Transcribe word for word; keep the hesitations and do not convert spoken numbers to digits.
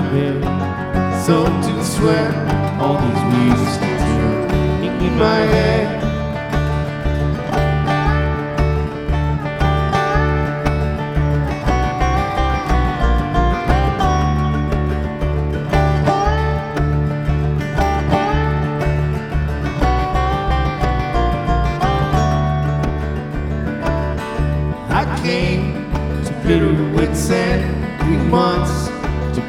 bed, soaked in sweat, all these weeds still in my head. I came to bitter wits end three months